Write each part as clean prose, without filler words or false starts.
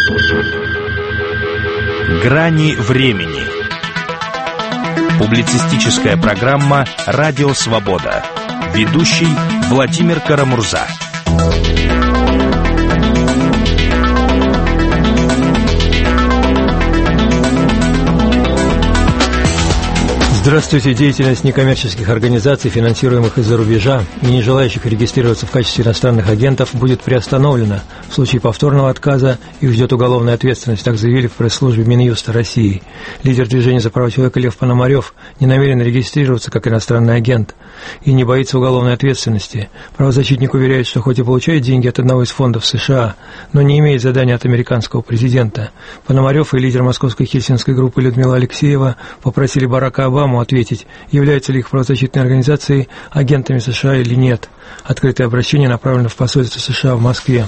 Грани времени. Публицистическая программа «Радио Свобода». Ведущий Владимир Карамурза. Здравствуйте. Деятельность некоммерческих организаций, финансируемых из-за рубежа и не желающих регистрироваться в качестве иностранных агентов, будет приостановлена. В случае повторного отказа их ждет уголовная ответственность, так заявили в пресс-службе Минюста России. Лидер движения за права человека Лев Пономарев не намерен регистрироваться как иностранный агент и не боится уголовной ответственности. Правозащитник уверяет, что хоть и получает деньги от одного из фондов США, но не имеет задания от американского президента. Пономарев и лидер московской хельсинской группы Людмила Алексеева попросили Барака Обаму ответить, являются ли их правозащитные организации агентами США или нет. Открытое обращение направлено в посольство США в Москве.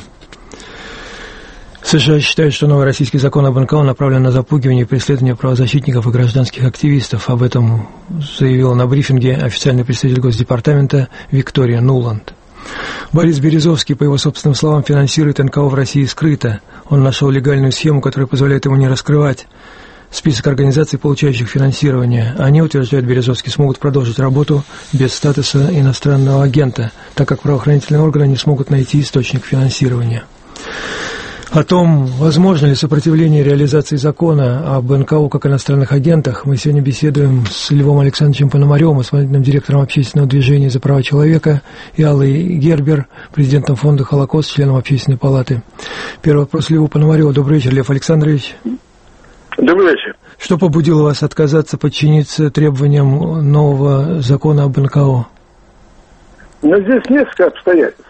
США считают, что новый российский закон об НКО направлен на запугивание и преследование правозащитников и гражданских активистов. Об этом заявила на брифинге официальный представитель Госдепартамента Виктория Нуланд. Борис Березовский, по его собственным словам, финансирует НКО в России скрыто. Он нашел легальную схему, которая позволяет ему не раскрывать список организаций, получающих финансирование. Они, утверждает Березовский, смогут продолжить работу без статуса иностранного агента, так как правоохранительные органы не смогут найти источник финансирования. О том, возможно ли сопротивление реализации закона об НКО как иностранных агентах, мы сегодня беседуем с Львом Александровичем Пономаревым, исполнительным директором общественного движения за права человека, и Аллой Гербер, президентом фонда «Холокост», членом общественной палаты. Первый вопрос Льву Пономареву. Добрый вечер, Лев Александрович. Добрый вечер. Что побудило вас отказаться подчиниться требованиям нового закона об НКО? Но здесь несколько обстоятельств.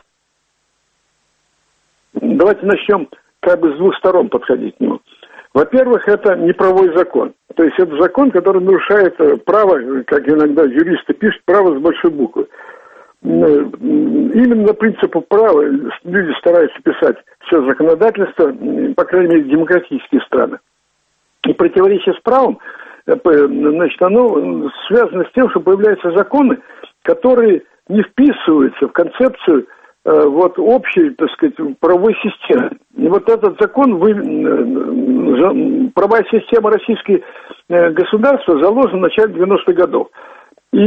Давайте начнем как бы с двух сторон подходить к нему. Во-первых, это неправовой закон. То есть это закон, который нарушает право, как иногда юристы пишут, право с большой буквы. Именно принципу права люди стараются писать все законодательство, по крайней мере, демократические страны. И противоречие с правом, значит, оно связано с тем, что появляются законы, которые не вписываются в концепцию общей, так сказать, правовой системы. И вот этот закон, правовая система российского государства заложена в начале 90-х годов. И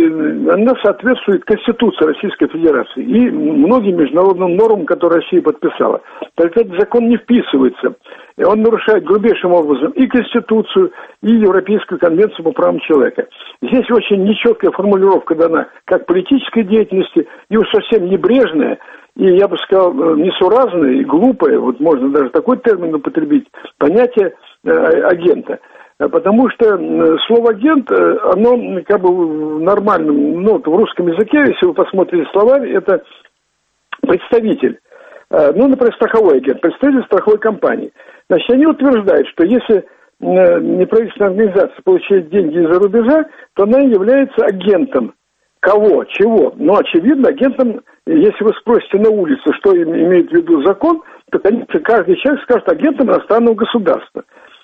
она соответствует Конституции Российской Федерации и многим международным нормам, которые Россия подписала. Только этот закон не вписывается. И он нарушает грубейшим образом и Конституцию, и Европейскую конвенцию по правам человека. Здесь очень нечеткая формулировка дана как политической деятельности, и уж совсем небрежная, и, я бы сказал, несуразная и глупая, вот можно даже такой термин употребить, понятие агента. Потому что слово «агент», оно как бы в нормальном, в русском языке, если вы посмотрите словарь, это представитель. Например, страховой агент, представитель страховой компании. Значит, они утверждают, что если неправительственная организация получает деньги из-за рубежа, то она является агентом. Кого? Чего? Очевидно, агентом, если вы спросите на улице, что имеет в виду закон, то, конечно, каждый человек скажет агентом иностранного государства.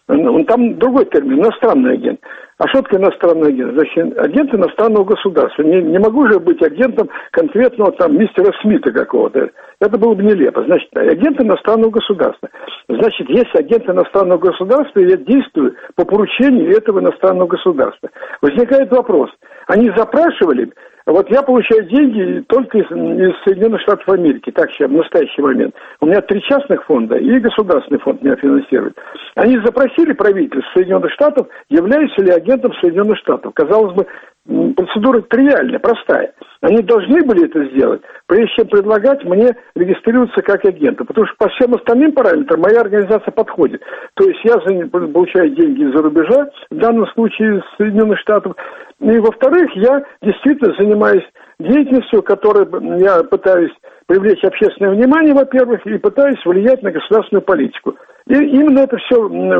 Там другой термин, иностранный агент. А что такое иностранный агент? Значит, агент иностранного государства. Не могу же быть агентом конкретного мистера Смита какого-то. Это было бы нелепо. Значит, агент иностранного государства. Значит, если агент иностранного государства, я действую по поручению этого иностранного государства. Возникает вопрос. Они запрашивали. Вот я получаю деньги только из Соединенных Штатов Америки, так сейчас, в настоящий момент. У меня 3 частных фонда и государственный фонд меня финансирует. Они запросили правительство Соединенных Штатов, являюсь ли агентом Соединенных Штатов. Казалось бы, процедура тривиальная, простая. Они должны были это сделать, прежде чем предлагать мне регистрироваться как агента. Потому что по всем остальным параметрам моя организация подходит. То есть я получаю деньги из-за рубежа, в данном случае из Соединенных Штатов. И, во-вторых, я действительно занимаюсь деятельностью, которой я пытаюсь привлечь общественное внимание, во-первых, и пытаюсь влиять на государственную политику. И именно это все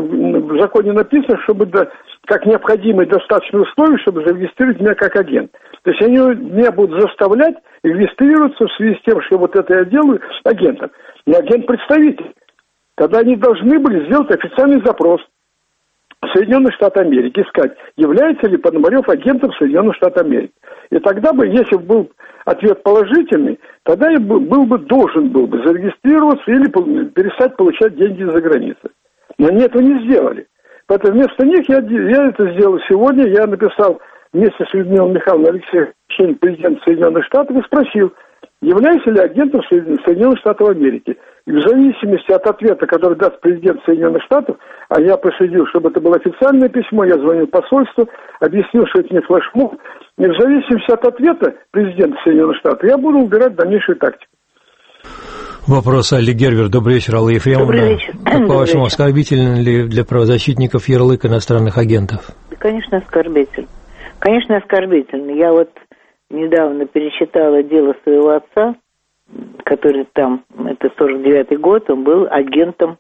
в законе написано, чтобы как необходимые достаточные условия, чтобы зарегистрировать меня как агент. То есть они меня будут заставлять регистрироваться в связи с тем, что вот это я делаю агентом. Но агент-представитель. Тогда они должны были сделать официальный запрос Соединенных Штатов Америки, искать, является ли Пономарев агентом Соединенных Штатов Америки. И тогда бы, если бы был ответ положительный, тогда я должен был бы зарегистрироваться или перестать получать деньги за границей. Но они этого не сделали. Поэтому вместо них я это сделал сегодня. Я написал вместе с Людмилой Михайловной Алексеевной, президентом Соединенных Штатов, и спросил, является ли агентом Соединенных Штатов Америки. И в зависимости от ответа, который даст президент Соединенных Штатов, а я проследил, чтобы это было официальное письмо, я звонил посольству, объяснил, что это не флешмоб, и в зависимости от ответа президента Соединенных Штатов я буду выбирать дальнейшую тактику. Вопрос Алле Гербер. Добрый вечер, Алла Ефремовна. Добрый вечер. Как, по-вашему, оскорбителен ли для правозащитников ярлык иностранных агентов? Конечно, оскорбителен. Конечно, оскорбительно. Я вот недавно перечитала дело своего отца, который там, это 49-й год, он был агентом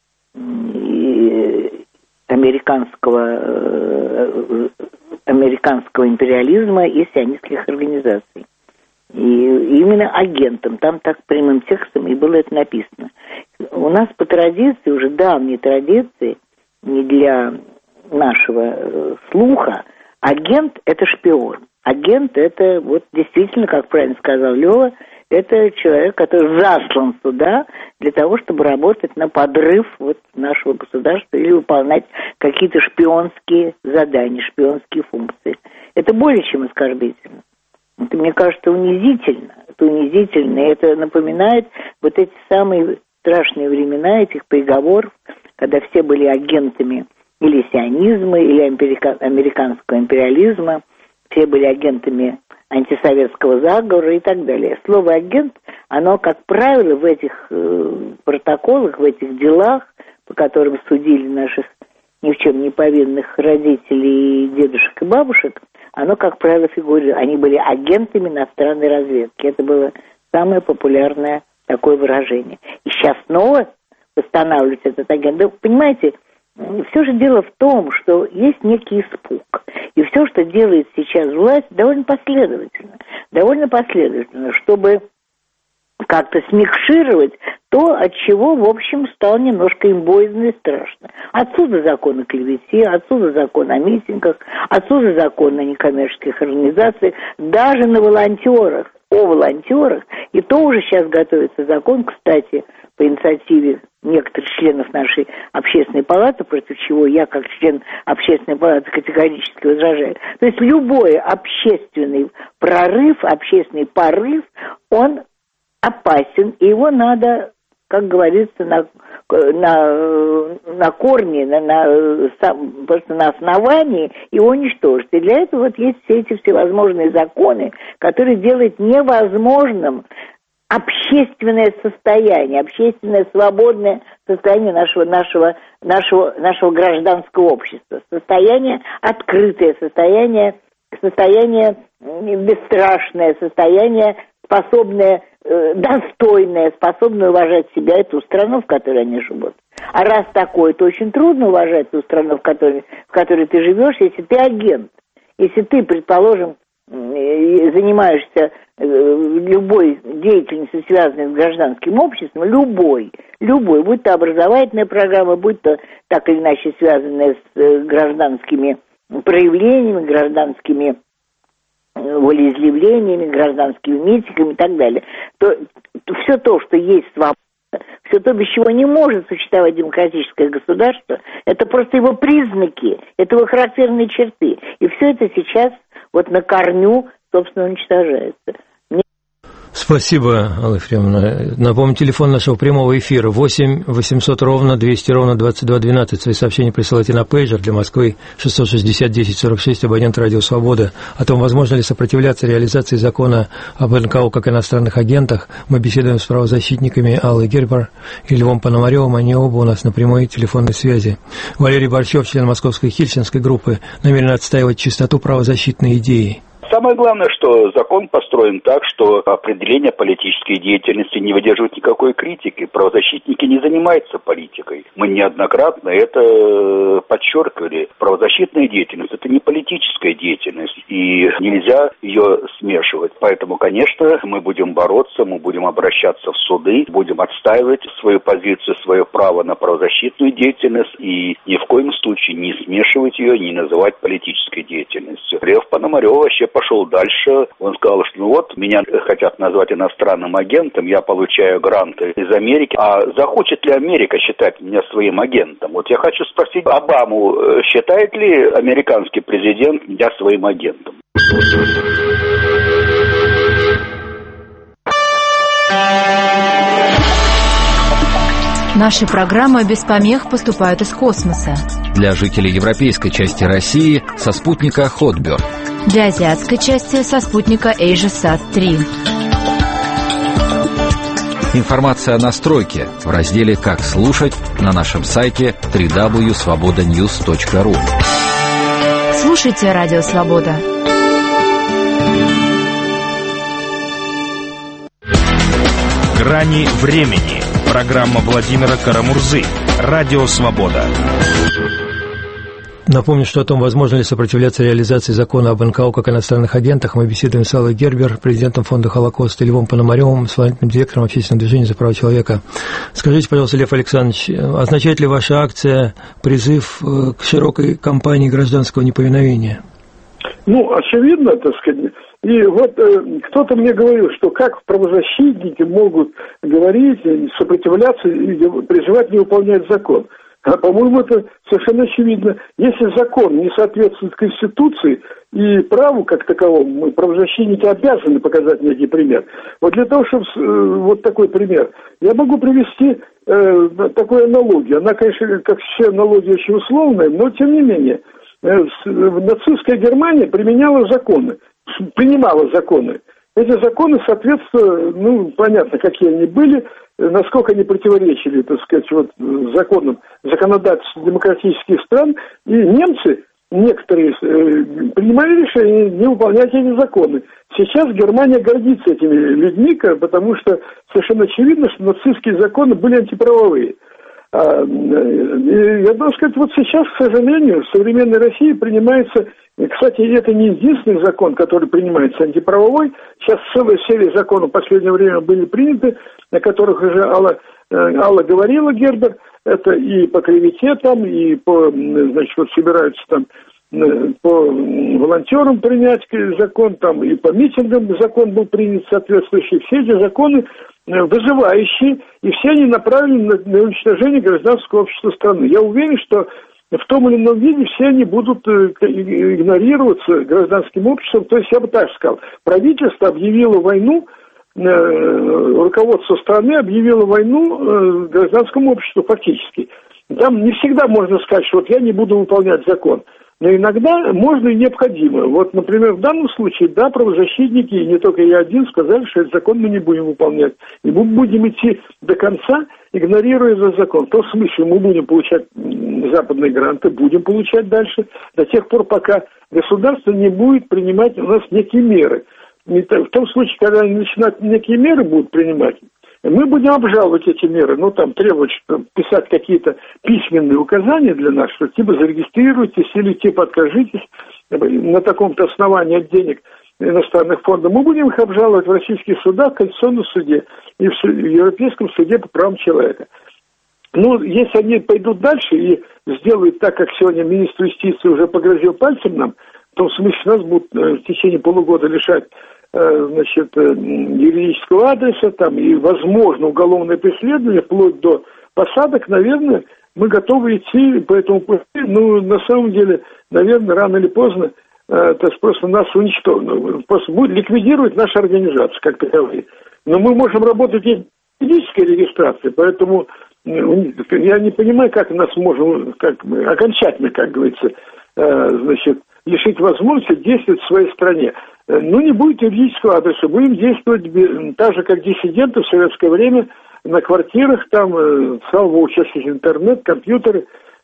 американского империализма и сионистских организаций. И именно агентом, там так прямым текстом и было это написано. У нас по традиции, уже давней традиции, не для нашего слуха, агент – это шпион. Агент – это, вот действительно, как правильно сказал Лёва, это человек, который заслан сюда для того, чтобы работать на подрыв вот нашего государства или выполнять какие-то шпионские задания, шпионские функции. Это более чем оскорбительно. Это, мне кажется, унизительно. Это унизительно, и это напоминает вот эти самые страшные времена этих переговоров, когда все были агентами или сионизма, или американского империализма, все были агентами антисоветского заговора и так далее. Слово «агент», оно, как правило, в этих протоколах, в этих делах, по которым судили наших ни в чем не повинных родителей, дедушек и бабушек, оно, как правило, фигурирует. Они были агентами иностранной разведки. Это было самое популярное такое выражение. И сейчас снова восстанавливать этот агент. Да, понимаете, все же дело в том, что есть некий испуг. И все, что делает сейчас власть, довольно последовательно, чтобы как-то смикшировать то, от чего, в общем, стало немножко им боязно и страшно. Отсюда закон о клевете, отсюда закон о митингах, отсюда закон о некоммерческих организациях, даже на волонтерах, о волонтерах. И то уже сейчас готовится закон, кстати, по инициативе некоторых членов нашей общественной палаты, против чего я, как член общественной палаты, категорически возражаю. То есть любой общественный прорыв, общественный порыв, он опасен, и его надо, как говорится, на корне, просто на основании его уничтожить. И для этого вот есть все эти всевозможные законы, которые делают невозможным общественное состояние, общественное свободное состояние нашего гражданского общества, состояние открытое, состояние бесстрашное, состояние способное, достойное, способное уважать себя, эту страну, в которой они живут. А раз такое, то очень трудно уважать ту страну, в которой ты живешь, если ты агент. Если ты, предположим, занимаешься любой деятельностью, связанной с гражданским обществом, любой, будь то образовательная программа, будь то так или иначе связанная с гражданскими проявлениями, гражданскими волеизъявлениями, гражданскими митингами и так далее, то все то, что есть свобода, все то, без чего не может существовать демократическое государство, это просто его признаки, это его характерные черты. И все это сейчас вот на корню, собственно, уничтожается. Спасибо, Алла Ефремовна. Напомню, телефон нашего прямого эфира 8 800 ровно 200 ровно 2212. Свои сообщения присылайте на пейджер для Москвы 660 10 46, абонент Радио Свобода. О том, возможно ли сопротивляться реализации закона об НКО как иностранных агентах, мы беседуем с правозащитниками Аллой Гербер и Львом Пономаревым. Они оба у нас на прямой телефонной связи. Валерий Борщев, член Московской Хельсинской группы, намерен отстаивать чистоту правозащитной идеи. Самое главное, что закон построен так, что определение политической деятельности не выдерживает никакой критики. Правозащитники не занимаются политикой. Мы неоднократно это подчеркивали. Правозащитная деятельность – это не политическая деятельность, и нельзя ее смешивать. Поэтому, конечно, мы будем бороться, мы будем обращаться в суды, будем отстаивать свою позицию, свое право на правозащитную деятельность и ни в коем случае не смешивать ее, не называть политической деятельностью. Лев Пономарев вообще пошел дальше. Он сказал, что вот меня хотят назвать иностранным агентом, я получаю гранты из Америки. А захочет ли Америка считать меня своим агентом? Вот я хочу спросить Обаму, считает ли американский президент меня своим агентом? Наши программы без помех поступают из космоса. Для жителей европейской части России со спутника Hotbird. Для азиатской части со спутника AsiaSat-3. Информация о настройке в разделе «Как слушать» на нашем сайте www.svobodanews.ru. Слушайте Радио Свобода. «Грани времени». Программа Владимира Карамурзы. Радио Свобода. Напомню, что о том, возможно ли сопротивляться реализации закона об НКО как иностранных агентах, мы беседуем с Аллой Гербер, президентом фонда «Холокост», и Львом Пономаревым, исполнительным директором общественного движения за права человека. Скажите, пожалуйста, Лев Александрович, означает ли ваша акция призыв к широкой кампании гражданского неповиновения? Ну, очевидно, так сказать. И вот кто-то мне говорил, что как правозащитники могут говорить, сопротивляться и призывать не выполнять закон. А, по-моему, это совершенно очевидно. Если закон не соответствует Конституции и праву как таковому, мы, правозащитники, обязаны показать некий пример. Вот для того, чтобы вот такой пример, я могу привести такую аналогию. Она, конечно, как все аналогии, очень условная, но тем не менее. Нацистская Германия принимала законы. Эти законы, соответственно, ну, понятно, какие они были, насколько они противоречили, так сказать, вот, законам законодательства демократических стран, и немцы, некоторые, принимали решение не выполнять эти законы. Сейчас Германия гордится этими людьми, потому что совершенно очевидно, что нацистские законы были антиправовые. И я должен сказать, вот сейчас, к сожалению, в современной России принимается, кстати, это не единственный закон, который принимается антиправовой. Сейчас целая серия законов в последнее время были приняты, о которых уже Алла говорила, Гербер. Это и по клеветам, и по, значит, вот собираются там по волонтерам принять закон, там и по митингам закон был принят соответствующий. Все эти законы вызывающие, и все они направлены на уничтожение гражданского общества страны. Я уверен, что в том или ином виде все они будут игнорироваться гражданским обществом. То есть я бы так сказал, правительство объявило войну, руководство страны объявило войну гражданскому обществу фактически. Там не всегда можно сказать, что вот я не буду выполнять закон. Но иногда можно и необходимо. Вот, например, в данном случае, да, правозащитники, и не только я один, сказали, что этот закон мы не будем выполнять. И мы будем идти до конца, игнорируя этот закон. В том смысле, мы будем получать западные гранты, будем получать дальше, до тех пор, пока государство не будет принимать у нас некие меры. И в том случае, когда они начинают некие меры будут принимать, мы будем обжаловать эти меры, ну, там, требовать, писать какие-то письменные указания для нас, что типа зарегистрируйтесь или типа откажитесь на таком-то основании от денег иностранных фондов. Мы будем их обжаловать в российских судах, в Конституционном суде и в Европейском суде по правам человека. Ну, если они пойдут дальше и сделают так, как сегодня министр юстиции уже погрозил пальцем нам, в том смысле нас будут в течение полугода лишать значит, юридического адреса, там, и, возможно, уголовное преследование, вплоть до посадок, наверное, мы готовы идти по этому пути. Ну, на самом деле, наверное, рано или поздно, то есть просто нас уничтожат, просто будет ликвидировать наша организация, как таковые. Но мы можем работать и в юридической регистрации, поэтому я не понимаю, как нас можем, как окончательно, как говорится, значит, лишить возможности действовать в своей стране. Ну, не будет юридического адреса, будем действовать так же, как диссиденты в советское время на квартирах, там, слава богу, сейчас есть интернет, компьютеры,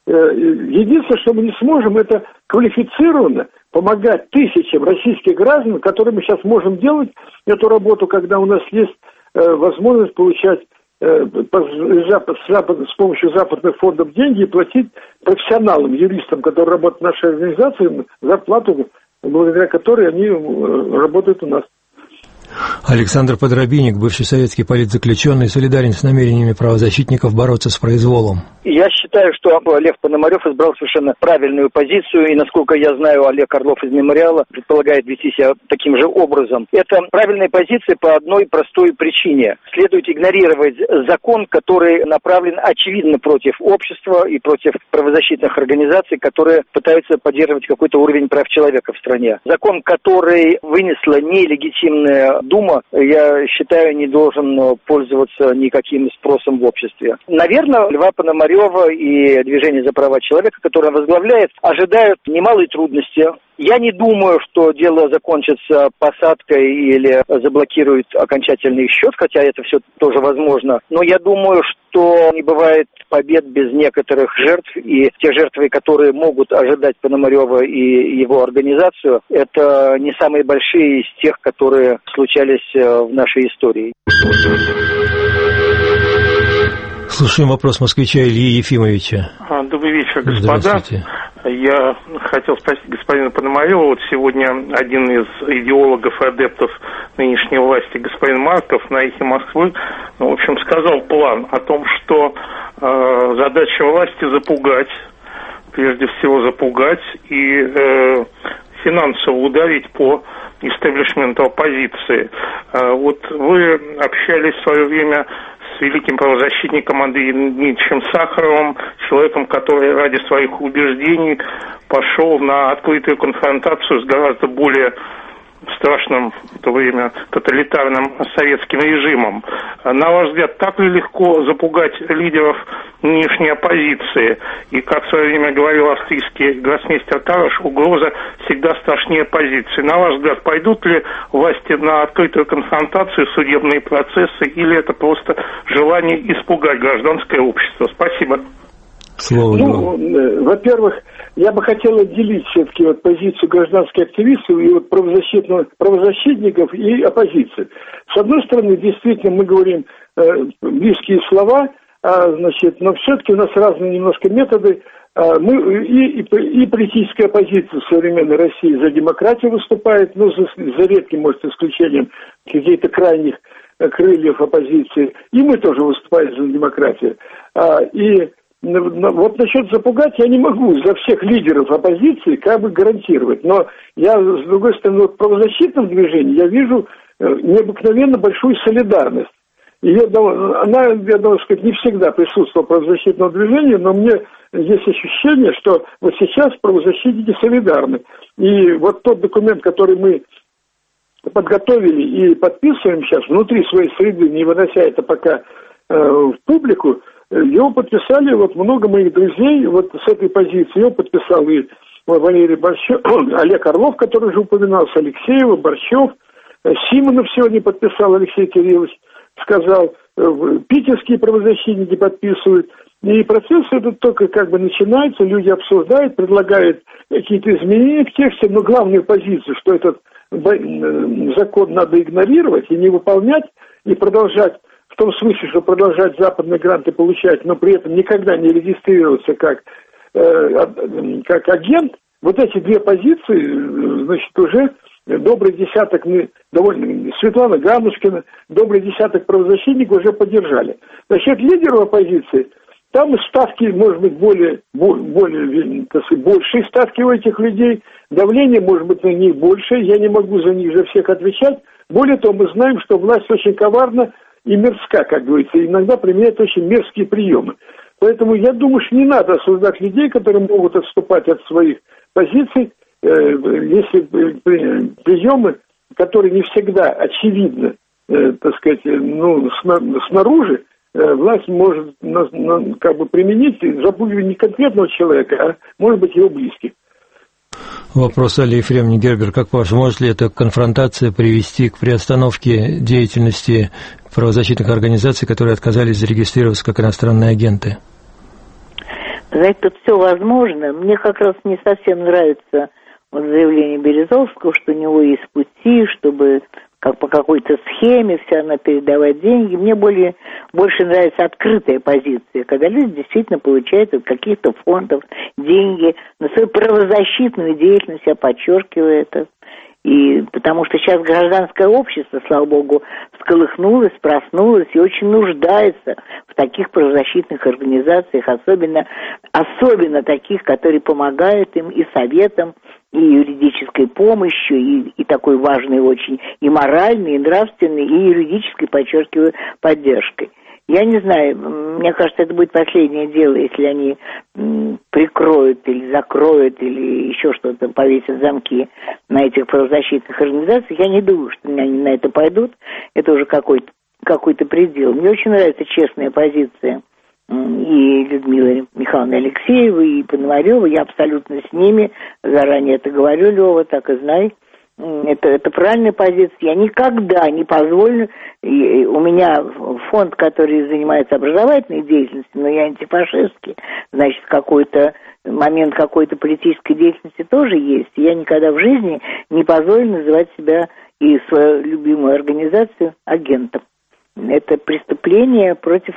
Единственное, что мы не сможем, это квалифицированно помогать тысячам российских граждан, которым мы сейчас можем делать эту работу, когда у нас есть возможность получать с помощью западных фондов деньги и платить профессионалам, юристам, которые работают в нашей организации, зарплату, благодаря которой они работают у нас. Александр Подробинник, бывший советский политзаключенный, солидарен с намерениями правозащитников бороться с произволом. Я считаю, что Олег Пономарев избрал совершенно правильную позицию, и, насколько я знаю, Олег Орлов из «Мемориала» предполагает вести себя таким же образом. Это правильная позиция по одной простой причине. Следует игнорировать закон, который направлен очевидно против общества и против правозащитных организаций, которые пытаются поддерживать какой-то уровень прав человека в стране. Закон, который вынесла нелегитимная Дума, я считаю, не должен пользоваться никаким спросом в обществе. Наверное, Льва Пономарева и Движение за права человека, которое он возглавляет, ожидают немалые трудности. Я не думаю, что дело закончится посадкой или заблокирует окончательный счет, хотя это все тоже возможно. Но я думаю, что не бывает побед без некоторых жертв, и те жертвы, которые могут ожидать Пономарева и его организацию, это не самые большие из тех, которые случались в нашей истории. Слушаем вопрос москвича Ильи Ефимовича. Добрый вечер, господа. Я хотел спросить господина Пономарева. Вот сегодня один из идеологов и адептов нынешней власти, господин Марков, на «Эхе Москвы», в общем, сказал план о том, что задача власти запугать, прежде всего запугать и финансово ударить по истеблишменту оппозиции. Вот вы общались в свое время с великим правозащитником Андреем Дмитриевичем Сахаровым, человеком, который ради своих убеждений пошел на открытую конфронтацию с гораздо более страшным в то время тоталитарным советским режимом. На ваш взгляд, так ли легко запугать лидеров нынешней оппозиции? И, как в свое время говорил австрийский гроссмейстер Тараш, угроза всегда страшнее позиции. На ваш взгляд, пойдут ли власти на открытую конфронтацию, судебные процессы, или это просто желание испугать гражданское общество? Спасибо. Во-первых, я бы хотел отделить все-таки вот позицию гражданских активистов и вот правозащитников и оппозиции. С одной стороны, действительно, мы говорим близкие слова, но все-таки у нас разные немножко методы. Мы и политическая оппозиция в современной России за демократию выступает, за редким, может, исключением каких-то крайних крыльев оппозиции, и мы тоже выступаем за демократию. И вот насчет запугать я не могу за всех лидеров оппозиции как бы гарантировать. Но я, с другой стороны, в правозащитном движении я вижу необыкновенно большую солидарность. И она, я должен сказать, не всегда присутствовала в правозащитном движении, но мне есть ощущение, что вот сейчас правозащитники солидарны. И вот тот документ, который мы подготовили и подписываем сейчас внутри своей среды, не вынося это пока в публику, его подписали вот много моих друзей вот с этой позиции. Его подписал и Валерий Борщев, Олег Орлов, который уже упоминался, Алексеева, Борщев, Симонов сегодня подписал, Алексей Кириллович сказал, питерские правозащитники подписывают. И процесс этот только как бы начинается, люди обсуждают, предлагают какие-то изменения в тексте, но главную позицию, что этот закон надо игнорировать и не выполнять, и продолжать, в том смысле, что продолжать западные гранты получать, но при этом никогда не регистрироваться как агент, вот эти две позиции, значит, уже добрый десяток, Светлана Ганушкина, добрый десяток правозащитников уже поддержали. Насчет лидеров оппозиции, там ставки, может быть, более большие ставки у этих людей, давление, может быть, на них больше, я не могу за них за всех отвечать. Более того, мы знаем, что власть очень коварна и мерзка, как говорится, иногда применяет очень мерзкие приемы. Поэтому я думаю, что не надо осуждать людей, которые могут отступать от своих позиций, если приемы, которые не всегда очевидны, так сказать, снаружи, власть может как бы применить, запугивая не конкретного человека, а, может быть, его близких. Вопрос Али Ефремовне Гербер. Как по-вашему, может ли эта конфронтация привести к приостановке деятельности правозащитных организаций, которые отказались зарегистрироваться как иностранные агенты? Знаете, тут все возможно. Мне как раз не совсем нравится заявление Березовского, что у него есть пути, чтобы как по какой-то схеме все равно передавать деньги. Мне больше нравится открытая позиция, когда люди действительно получают от каких-то фондов деньги на свою правозащитную деятельность, я подчеркиваю это. И потому что сейчас гражданское общество, слава богу, всколыхнулось, проснулось и очень нуждается в таких правозащитных организациях, особенно таких, которые помогают им и советом, и юридической помощью, и такой важной очень, и моральной, и нравственной, и юридической, подчеркиваю, поддержкой. Я не знаю, мне кажется, это будет последнее дело, если они прикроют или закроют, или еще что-то, повесят замки на этих правозащитных организациях. Я не думаю, что они на это пойдут. Это уже какой-то предел. Мне очень нравится честная позиция и Людмилы Михайловны Алексеевой, и Пономарёва. Я абсолютно с ними. Заранее это говорю, Лёва, так и знай. Это правильная позиция. Я никогда не позволю. У меня фонд, который занимается образовательной деятельностью, но я антифашистский, значит, какой-то момент какой-то политической деятельности тоже есть. Я никогда в жизни не позволю называть себя и свою любимую организацию агентом. Это преступление против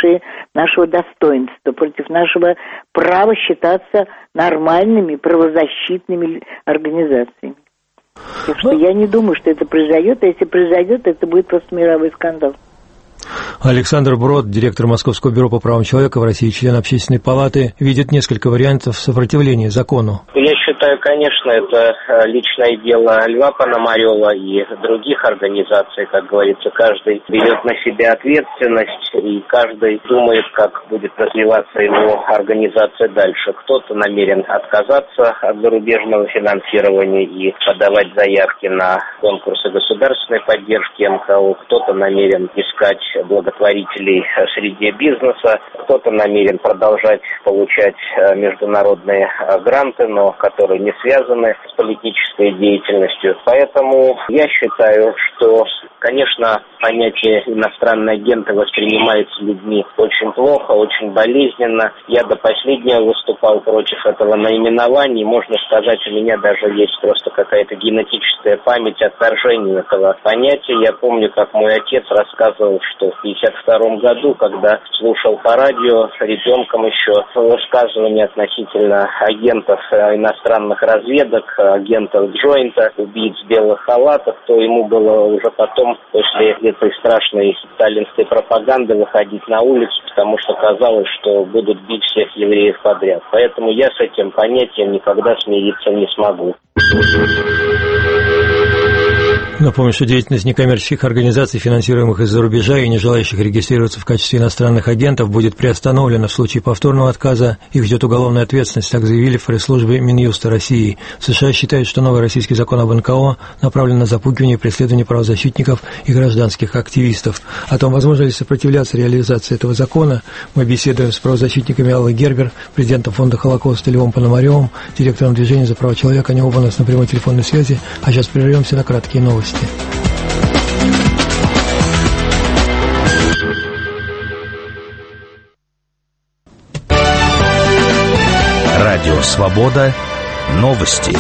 нашего достоинства, против нашего права считаться нормальными правозащитными организациями. Так что я не думаю, что это произойдет, а если произойдет, это будет просто мировой скандал. Александр Брод, директор Московского бюро по правам человека в России, член Общественной палаты, видит несколько вариантов сопротивления закону. Я считаю, конечно, это личное дело Льва Пономарёва и других организаций, как говорится. Каждый берет на себя ответственность, и каждый думает, как будет развиваться его организация дальше. Кто-то намерен отказаться от зарубежного финансирования и подавать заявки на конкурсы государственной поддержки МКО, кто-то намерен искать благотворителей среди бизнеса, кто-то намерен продолжать получать международные гранты, но которые не связаны с политической деятельностью. Поэтому я считаю, что, конечно, понятие иностранные агенты воспринимается людьми очень плохо, очень болезненно. Я до последнего выступал против этого наименования. Можно сказать, у меня даже есть просто какая-то генетическая память отторжения этого понятия. Я помню, как мой отец рассказывал, что в 1952 году, когда слушал по радио ребенком еще высказывания относительно агентов иностранных разведок, агентов Джойнта, убийц в белых халатах, то ему было уже потом, после этой страшной сталинской пропаганды, выходить на улицу, потому что казалось, что будут бить всех евреев подряд. Поэтому я с этим понятием никогда смириться не смогу. Напомню, что деятельность некоммерческих организаций, финансируемых из-за рубежа и не желающих регистрироваться в качестве иностранных агентов, будет приостановлена в случае повторного отказа. Их ждет уголовная ответственность, так заявили в пресс-службе Минюста России. США считают, что новый российский закон об НКО направлен на запугивание и преследование правозащитников и гражданских активистов. О том, возможно ли сопротивляться реализации этого закона, мы беседуем с правозащитниками Аллой Гербер, президентом фонда Холокоста Львом Пономарёвым, директором движения за права человека. Они оба у нас на прямой телефонной связи. А сейчас прервемся на краткие новости. Радио «Свобода». Новости.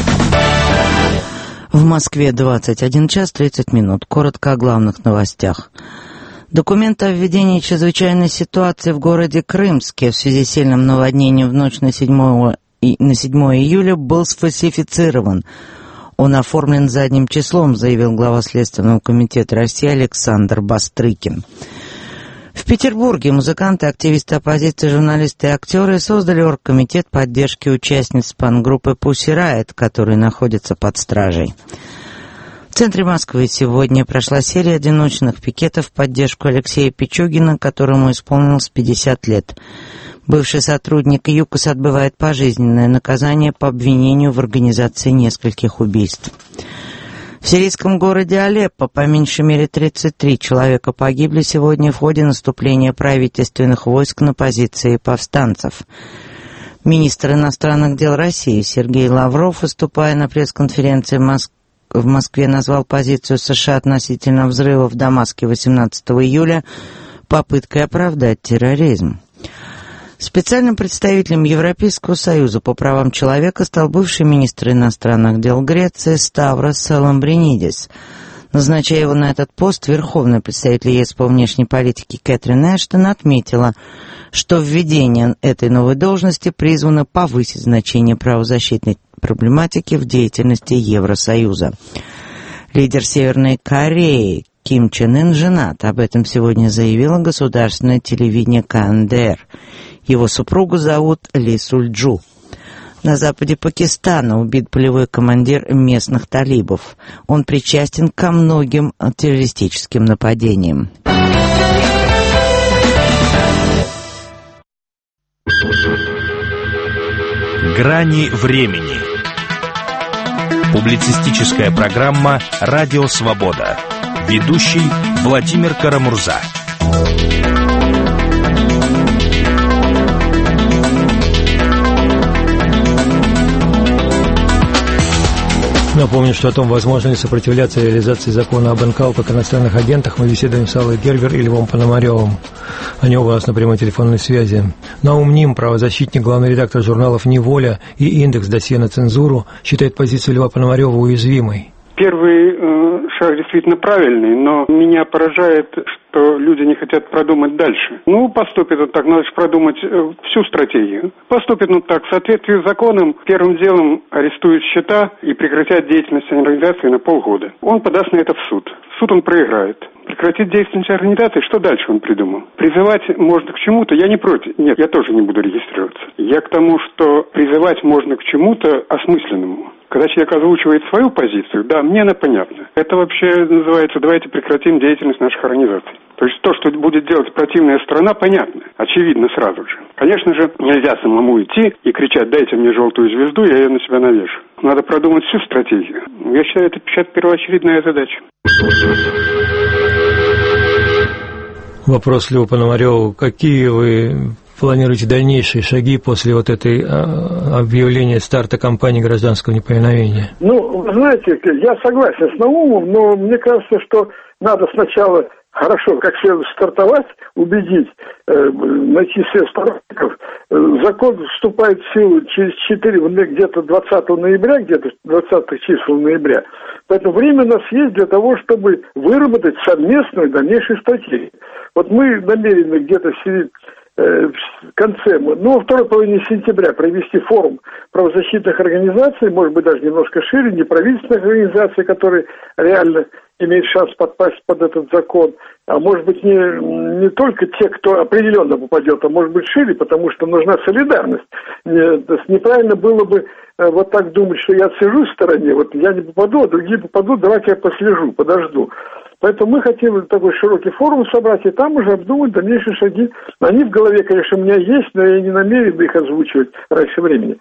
В Москве 21 час 30 минут. Коротко о главных новостях. Документ о введении чрезвычайной ситуации в городе Крымске в связи с сильным наводнением в ночь на 7 июля был сфальсифицирован. Он оформлен задним числом, заявил глава Следственного комитета России Александр Бастрыкин. В Петербурге музыканты, активисты оппозиции, журналисты и актеры создали оргкомитет поддержки участниц панк-группы Pussy Riot, которые находятся под стражей. В центре Москвы сегодня прошла серия одиночных пикетов в поддержку Алексея Пичугина, которому исполнилось 50 лет. Бывший сотрудник ЮКОС отбывает пожизненное наказание по обвинению в организации нескольких убийств. В сирийском городе Алеппо по меньшей мере 33 человека погибли сегодня в ходе наступления правительственных войск на позиции повстанцев. Министр иностранных дел России Сергей Лавров, выступая на пресс-конференции в Москве, назвал позицию США относительно взрыва в Дамаске 18 июля попыткой оправдать терроризм. Специальным представителем Европейского союза по правам человека стал бывший министр иностранных дел Греции Ставрос Ламбринидис. Назначая его на этот пост, верховный представитель ЕС по внешней политике Кэтрин Эштон отметила, что введение этой новой должности призвано повысить значение правозащитной проблематики в деятельности Евросоюза. Лидер Северной Кореи Ким Чен Ын женат. Об этом сегодня заявило государственное телевидение КНДР. Его супругу зовут Ли Суль-Джу. На западе Пакистана убит полевой командир местных талибов. Он причастен ко многим террористическим нападениям. Грани времени. Публицистическая программа «Радио Свобода». Ведущий Владимир Карамурза. Напомню, что о том, возможно ли сопротивляться реализации закона об НКО как иностранных агентах, мы беседуем с Аллой Гербер и Львом Пономаревым. Они у вас на прямой телефонной связи. Наум Ним, правозащитник, главный редактор журналов «Неволя» и «Индекс. Досье на цензуру», считает позицию Льва Пономарева уязвимой. Первый шаг действительно правильный, но меня поражает, что люди не хотят продумать дальше. Поступит он так, надо же продумать всю стратегию. Поступит он так, в соответствии с законом, первым делом арестуют счета и прекратят деятельность организации на полгода. Он подаст на это в суд. Суд он проиграет. Прекратить деятельность организации, что дальше он придумал? Призывать можно к чему-то, я не против. Нет, я тоже не буду регистрироваться. Я к тому, что призывать можно к чему-то осмысленному. Когда человек озвучивает свою позицию, да, мне она понятна. Это вообще называется «давайте прекратим деятельность наших организаций». То есть то, что будет делать противная сторона, понятно, очевидно сразу же. Конечно же, нельзя самому идти и кричать «дайте мне желтую звезду, я ее на себя навешу». Надо продумать всю стратегию. Я считаю, это первоочередная задача. Вопрос Льву Пономареву. Какие вы планируете дальнейшие шаги после вот этой объявления старта кампании гражданского неповиновения? Вы знаете, я согласен с Наумом, но мне кажется, что надо сначала хорошо, как следует стартовать, убедить, найти всех сторонников. Закон вступает в силу через 4, где-то 20 ноября, где-то 20 числа ноября. Поэтому время у нас есть для того, чтобы выработать совместную дальнейшую стратегию. Вот мы намерены где-то в конце, во второй половине сентября провести форум правозащитных организаций, может быть, даже немножко шире, неправительственных организаций, которые реально имеют шанс попасть под этот закон, а может быть, не только те, кто определенно попадет, а может быть шире, потому что нужна солидарность. Неправильно было бы вот так думать, что я сижу в стороне, вот я не попаду, а другие попадут, давайте я послежу, подожду. Поэтому мы хотим такой широкий форум собрать и там уже обдумать дальнейшие шаги. Они в голове, конечно, у меня есть, но я не намерен их озвучивать раньше времени.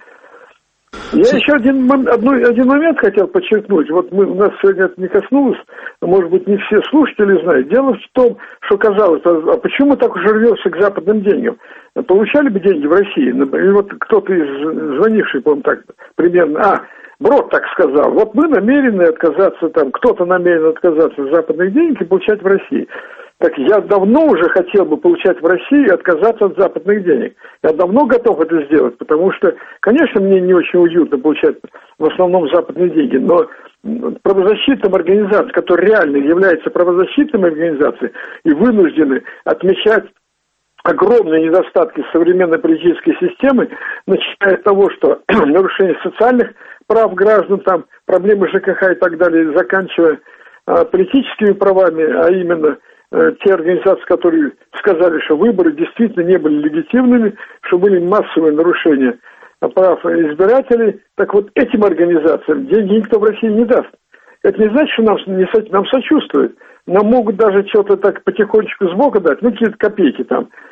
Я еще один момент хотел подчеркнуть. Вот у нас сегодня это не коснулось, может быть, не все слушатели знают. Дело в том, что казалось, а почему так уж рвется к западным деньгам? Получали бы деньги в России? И вот кто-то из звонивших, по-моему, так примерно... Брод так сказал, вот мы намерены отказаться, кто-то намерен отказаться от западных денег и получать в России. Так я давно уже хотел бы получать в России и отказаться от западных денег. Я давно готов это сделать, потому что, конечно, мне не очень уютно получать в основном западные деньги, но правозащитным организациям, которые реально являются правозащитными организациями и вынуждены отмечать огромные недостатки современной политической системы, начиная от того, что нарушение социальных прав граждан, проблемы ЖКХ и так далее, заканчивая политическими правами, а именно те организации, которые сказали, что выборы действительно не были легитимными, что были массовые нарушения прав избирателей. Так вот, этим организациям деньги никто в России не даст. Это не значит, что нам сочувствуют. Нам могут даже что-то так потихонечку сбоку дать, какие-то копейки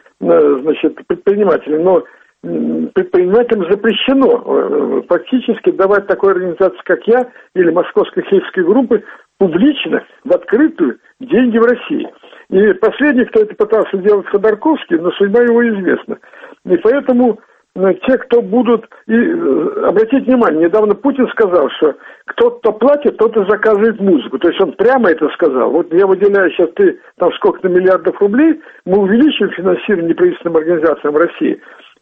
предприниматели, но предпринимателям запрещено фактически давать такой организации, как я, или Московской хельсинской группы, публично, в открытую, деньги в России. И последний, кто это пытался делать, Ходорковский, но судьба его известна. И поэтому те, кто будут... И обратите внимание, недавно Путин сказал, что кто-то платит, тот и заказывает музыку. То есть он прямо это сказал. Вот я выделяю сейчас сколько-то миллиардов рублей, мы увеличим финансирование неправительственным организациям в России.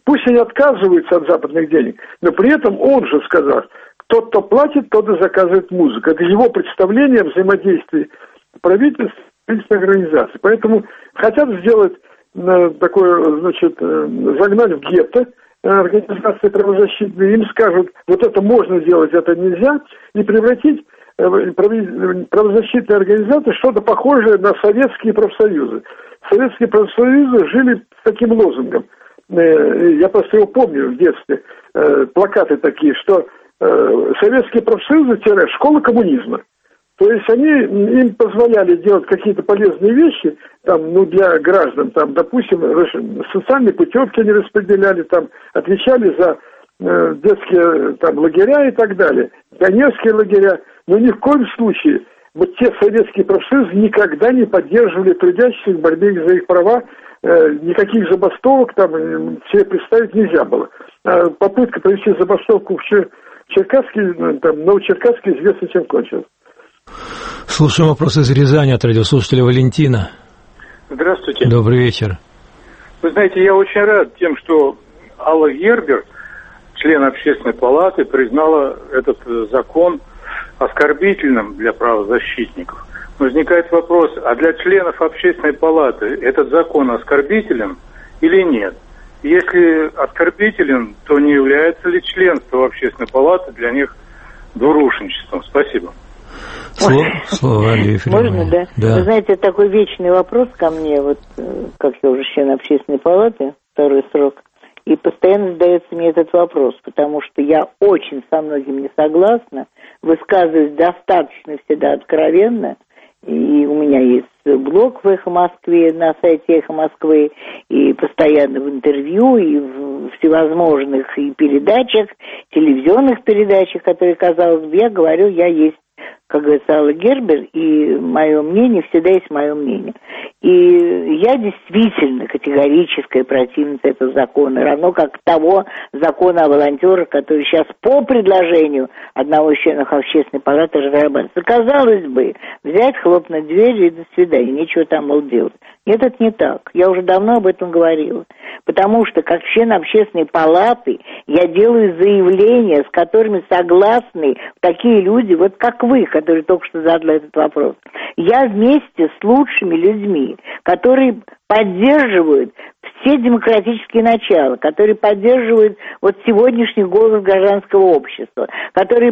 Пусть они отказываются от западных денег, но при этом он же сказал, тот, кто платит, тот и заказывает музыку. Это его представление о взаимодействии правительства и правительственной организации. Поэтому хотят сделать такое, значит, загнать в гетто организации правозащитные, им скажут, вот это можно делать, это нельзя, и превратить правозащитные организации в что-то похожее на советские профсоюзы. Советские профсоюзы жили с таким лозунгом. Я просто его помню в детстве. Плакаты такие, что советские профсоюзы – школа коммунизма. То есть им позволяли делать какие-то полезные вещи там, для граждан. Там, допустим, социальные путевки они распределяли, там, отвечали за детские там, лагеря и так далее, пионерские лагеря. Но ни в коем случае вот те советские профсоюзы никогда не поддерживали трудящихся в борьбе за их права. Никаких забастовок там себе представить нельзя было. Попытка провести забастовку в Черкасске, там, Новочеркасске известно, чем кончилась. Слушаем вопрос из Рязани от радиослушателя Валентина. Здравствуйте. Добрый вечер. Вы знаете, я очень рад тем, что Алла Гербер, член Общественной палаты, признала этот закон оскорбительным для правозащитников. Возникает вопрос, а для членов Общественной палаты этот закон оскорбителен или нет? Если оскорбителен, то не является ли членство в Общественной палате для них двурушничеством? Спасибо. Слово Алле Ефремовне. Можно, да? Да? Вы знаете, такой вечный вопрос ко мне, вот как я уже член Общественной палаты, второй срок, и постоянно задается мне этот вопрос, потому что я очень со многим не согласна, высказываюсь достаточно всегда откровенно, и у меня есть блог в «Эхо Москве», на сайте «Эхо Москвы», и постоянно в интервью, и в всевозможных и передачах, телевизионных передачах, которые, казалось бы, я говорю, я есть, как говорится, Алла Гербер, и мое мнение всегда есть мое мнение. И я действительно категорическая противница этого закона, равно как того закона о волонтерах, который сейчас по предложению одного из членов Общественной палаты разрабатывается. Казалось бы, взять, хлопнуть дверью и до свидания, нечего там, мол, делать. Нет, это не так. Я уже давно об этом говорила. Потому что, как член Общественной палаты, я делаю заявления, с которыми согласны такие люди, вот как вы, которые только что задали этот вопрос. Я вместе с лучшими людьми, которые поддерживают все демократические начала, которые поддерживают вот сегодняшний голос гражданского общества, которые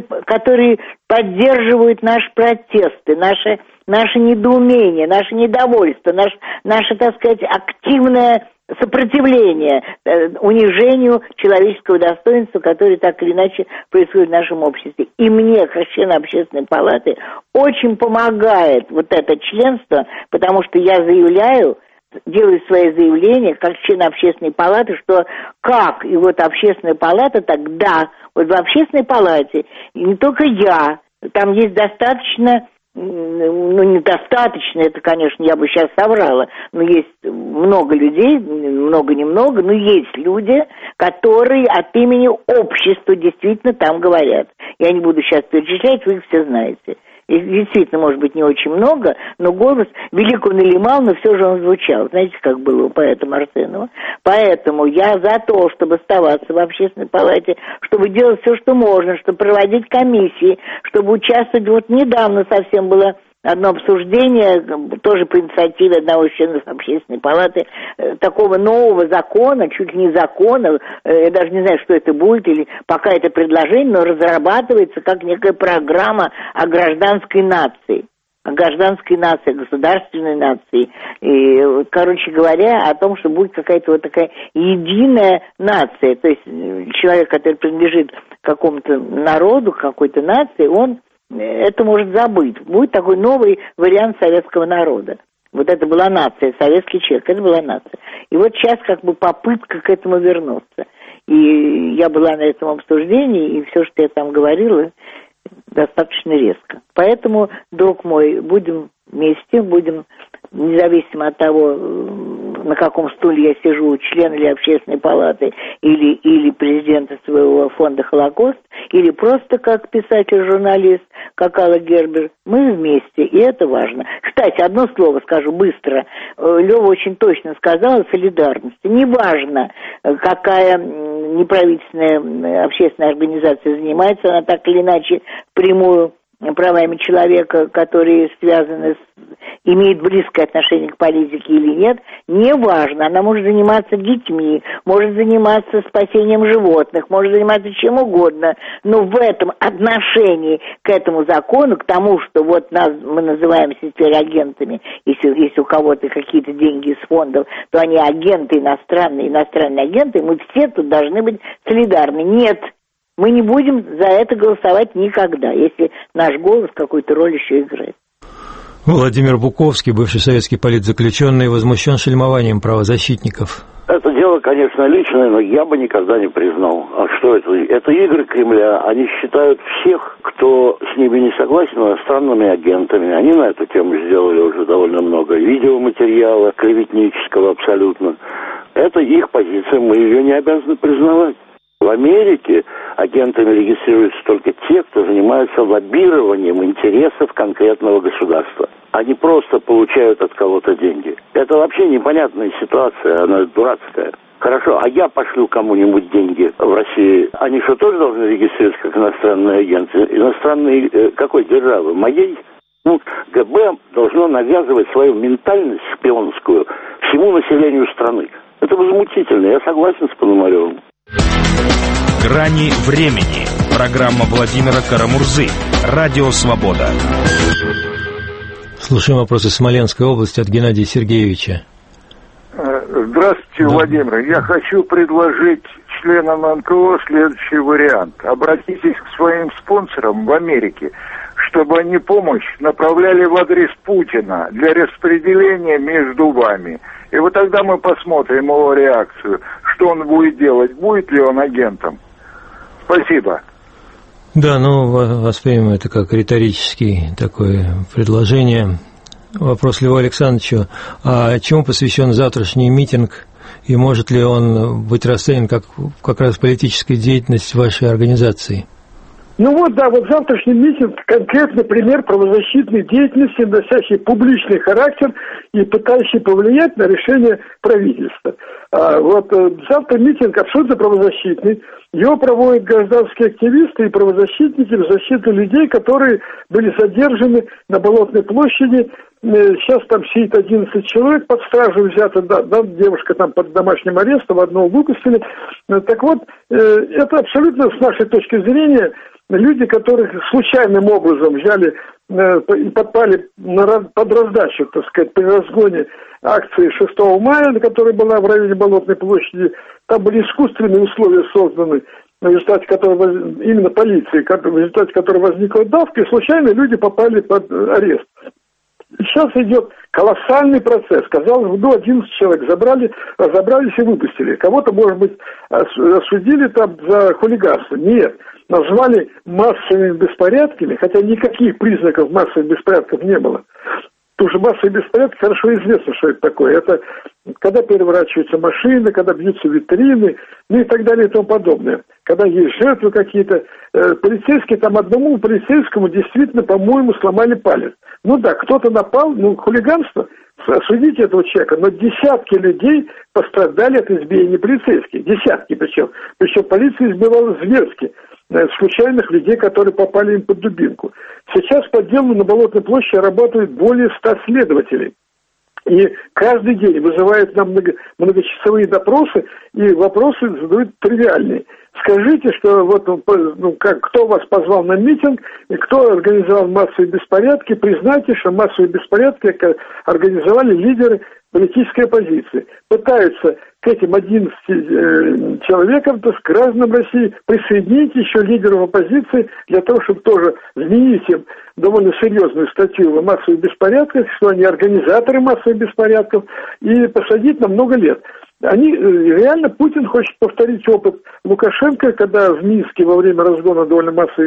поддерживают наши протесты, наше недоумение, наше недовольство, наше, так сказать, активное сопротивление унижению человеческого достоинства, которое так или иначе происходит в нашем обществе. И мне, как член Общественной палаты, очень помогает вот это членство, потому что я делаю свои заявления как член Общественной палаты, что как, и вот Общественная палата тогда, вот в Общественной палате, и не только я, там есть достаточно, недостаточно, это, конечно, я бы сейчас соврала, но есть много людей, много-немного, но есть люди, которые от имени общества действительно там говорят. Я не буду сейчас перечислять, вы их все знаете. И действительно, может быть, не очень много, но голос, велик он или мал, но все же он звучал. Знаете, как было у поэта Мартынова? Поэтому я за то, чтобы оставаться в Общественной палате, чтобы делать все, что можно, чтобы проводить комиссии, чтобы участвовать. Вот недавно совсем было одно обсуждение, тоже по инициативе одного из членов Общественной палаты, такого нового закона, чуть ли не закона, я даже не знаю, что это будет, или пока это предложение, но разрабатывается как некая программа о гражданской нации. О гражданской нации, о государственной нации. И, короче говоря, о том, что будет какая-то вот такая единая нация. То есть человек, который принадлежит какому-то народу, какой-то нации, он это может забыть. Будет такой новый вариант советского народа. Вот это была нация, советский человек, это была нация. И вот сейчас как бы попытка к этому вернуться. И я была на этом обсуждении, и все, что я там говорила, достаточно резко. Поэтому, друг мой, будем вместе, будем, независимо от того, на каком стуле я сижу, член или Общественной палаты, или президента своего фонда «Холокост», или просто как писатель-журналист, как Алла Гербер. Мы вместе, и это важно. Кстати, одно слово скажу быстро. Лёва очень точно сказал о солидарности. Неважно, какая неправительственная общественная организация занимается, она так или иначе впрямую правами человека, которые связаны имеет близкое отношение к политике или нет, неважно. Она может заниматься детьми, может заниматься спасением животных, может заниматься чем угодно, но в этом отношении к этому закону, к тому, что вот мы называемся теперь агентами, если у кого-то какие-то деньги из фондов, то они агенты иностранные агенты, мы все тут должны быть солидарны. Нет, мы не будем за это голосовать никогда, если наш голос какую-то роль еще играет. Владимир Буковский, бывший советский политзаключенный, возмущен шельмованием правозащитников. Это дело, конечно, личное, но я бы никогда не признал. А что это? Это игры Кремля. Они считают всех, кто с ними не согласен, иностранными агентами. Они на эту тему сделали уже довольно много видеоматериала, клеветнического абсолютно. Это их позиция, мы ее не обязаны признавать. В Америке агентами регистрируются только те, кто занимается лоббированием интересов конкретного государства. Они просто получают от кого-то деньги. Это вообще непонятная ситуация, она дурацкая. Хорошо, а я пошлю кому-нибудь деньги в России. Они что, тоже должны регистрироваться как иностранные агенты? Иностранные какой державы? Моей? ГБ должно навязывать свою ментальность шпионскую всему населению страны. Это возмутительно, я согласен с Пономаревым. «Грани времени». Программа Владимира Карамурзы. Радио «Свобода». Слушаем вопросы Смоленской области от Геннадия Сергеевича. Здравствуйте, Владимир. Я хочу предложить членам НКО следующий вариант. Обратитесь к своим спонсорам в Америке, чтобы они помощь направляли в адрес Путина для распределения между вами. И вот тогда мы посмотрим его реакцию, что он будет делать, будет ли он агентом. Спасибо. Да, воспримем это как риторическое такое предложение. Вопрос Льву Александровичу. А чему посвящен завтрашний митинг? И может ли он быть расценен как раз политическая деятельность вашей организации? Завтрашний митинг – конкретный пример правозащитной деятельности, носящий публичный характер и пытающий повлиять на решение правительства. Завтра митинг абсолютно правозащитный. Его проводят гражданские активисты и правозащитники в защиту людей, которые были задержаны на Болотной площади. Сейчас там сидит 11 человек, под стражу взято, девушка там под домашним арестом, одного выпустили. Это абсолютно, с нашей точки зрения, люди, которых случайным образом взяли и попали под раздачу, так сказать, при разгоне акции 6 мая, которая была в районе Болотной площади. Там были искусственные условия созданы, в результате которого, именно полиции, в результате которой возникла давка, и случайно люди попали под арест. Сейчас идет колоссальный процесс. Казалось бы, 11 человек разобрались и выпустили. Кого-то, может быть, осудили там за хулиганство. Нет. Назвали массовыми беспорядками, хотя никаких признаков массовых беспорядков не было. Потому что массовые беспорядки хорошо известно, что это такое. Это когда переворачиваются машины, когда бьются витрины, и так далее и тому подобное. Когда есть жертвы какие-то. Полицейские, там одному полицейскому действительно, по-моему, сломали палец. Кто-то напал, хулиганство, осудите этого человека, но десятки людей пострадали от избиения полицейских. Десятки причем. Причем полиция избивала зверски случайных людей, которые попали им под дубинку. Сейчас по делу на Болотной площади работают более 100 следователей. И каждый день вызывают нам многочасовые допросы, и вопросы задают тривиальные. Скажите, что кто вас позвал на митинг, и кто организовал массовые беспорядки, признайте, что массовые беспорядки организовали лидеры политической оппозиции. Пытаются к этим 11 человекам, к разным России, присоединить еще лидеров оппозиции для того, чтобы тоже вменить им довольно серьезную статью в массовых беспорядках, что они организаторы массовых беспорядков, и посадить на много лет. Реально Путин хочет повторить опыт Лукашенко, когда в Минске во время разгона довольно массовых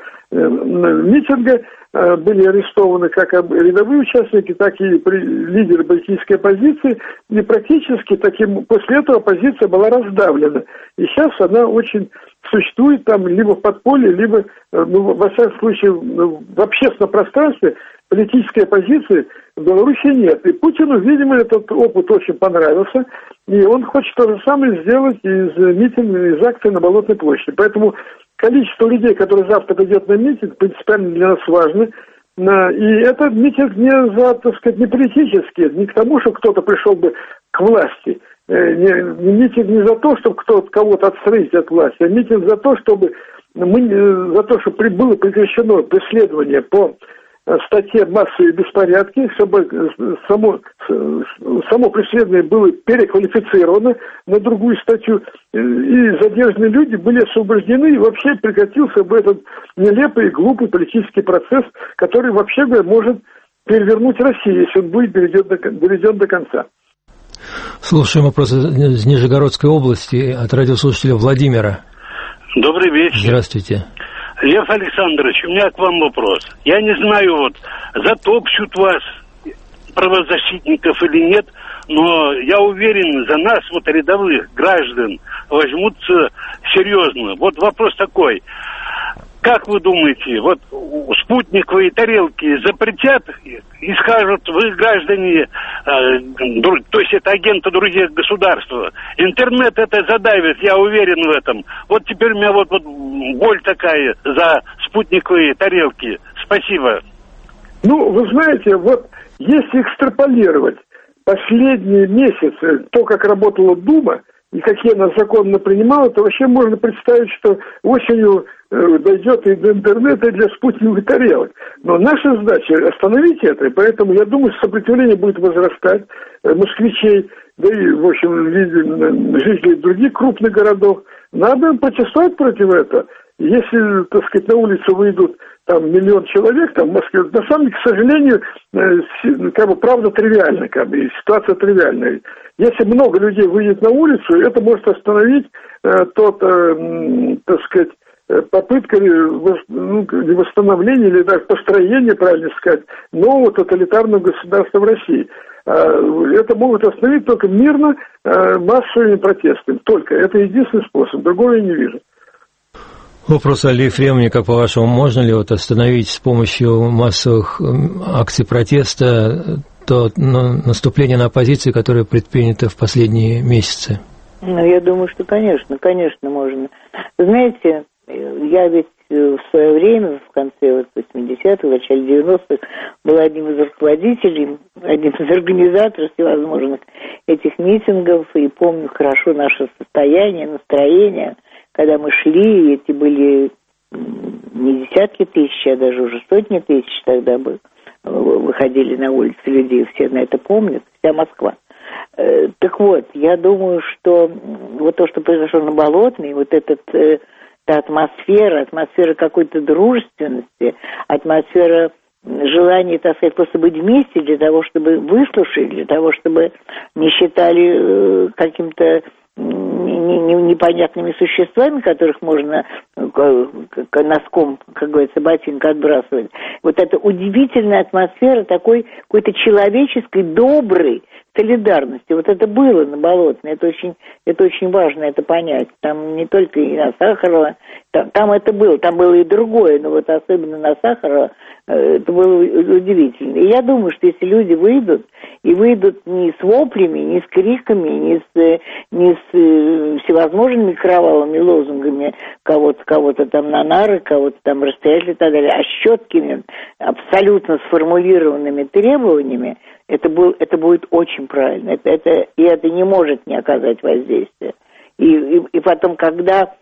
митинга были арестованы как рядовые участники, так и лидеры политической оппозиции, и практически после этого оппозиция была раздавлена. И сейчас она очень существует там либо в подполье, либо, во всяком случае, в общественном пространстве политической оппозиции в Беларуси нет. И Путину, видимо, этот опыт очень понравился, и он хочет то же самое сделать из митинга, из акции на Болотной площади. Поэтому количество людей, которые завтра придет на митинг, принципиально для нас важно. И этот митинг не не политический, не к тому, что кто-то пришел бы к власти. Митинг не за то, чтобы кого-то отстранить от власти, а митинг за то, чтобы было прекращено преследование по статье «Массовые беспорядки», чтобы само преследование было переквалифицировано на другую статью, и задержанные люди были освобождены, и вообще прекратился бы этот нелепый и глупый политический процесс, который, вообще говоря, может перевернуть Россию, если он будет доведен до конца. Слушаем вопрос из Нижегородской области от радиослушателя Владимира. Добрый вечер. Здравствуйте. Лев Александрович, у меня к вам вопрос. Я не знаю, затопчут вас правозащитников или нет, но я уверен, за нас, рядовых граждан, возьмутся серьезно. Вопрос такой. Как вы думаете, спутниковые тарелки запретят и скажут, вы граждане, то есть это агенты других государств. Интернет это задавит, я уверен в этом. Теперь у меня боль такая за спутниковые тарелки. Спасибо. Вы знаете, если экстраполировать последние месяцы, то, как работала Дума, и какие она законно принимала, то вообще можно представить, что осенью дойдет и до интернета, и для спутниковых тарелок. Но наша задача остановить это, и поэтому я думаю, сопротивление будет возрастать москвичей, да и, в общем, жителей других крупных городов. Надо протестовать против этого. Если, на улицу выйдут 1 миллион человек, в Москве, на самом деле, к сожалению, правда тривиальна, и ситуация тривиальная. Если много людей выйдет на улицу, это может остановить попытка восстановления или даже построения, правильно сказать, нового тоталитарного государства в России. Это могут остановить только мирно, массовыми протестами. Только. Это единственный способ. Другого я не вижу. Вопрос о Ефремовне, как по-вашему, можно ли остановить с помощью массовых акций протеста то наступление на оппозицию, которое предпринято в последние месяцы? Я думаю, что, конечно, можно. Знаете, я ведь в свое время, в конце 80-х, в начале 90-х, была одним из руководителей, одним из организаторов всевозможных этих митингов, и помню хорошо наше состояние, настроение, когда мы шли, эти были не десятки тысяч, а даже уже сотни тысяч тогда выходили на улицы людей, все на это помнят, вся Москва. Так вот, я думаю, что то, что произошло на Болотной, эта атмосфера какой-то дружественности, атмосфера желания, просто быть вместе для того, чтобы выслушать, для того, чтобы не считали каким-то непонятными существами, которых можно носком, как говорится, ботинка отбрасывать. Эта удивительная атмосфера такой какой-то человеческой, доброй солидарности. Это было на Болотной. Это очень важно это понять. Там не только и на Сахарова, там это было. Там было и другое, но особенно на Сахарова это было удивительно. И я думаю, что если люди выйдут не с воплями, не с криками, не с всевозможными кровавыми лозунгами кого-то там на нары, кого-то там расстрелять и так далее, а с четкими, абсолютно сформулированными требованиями, это будет очень правильно. Это не может не оказать воздействия. И потом, когда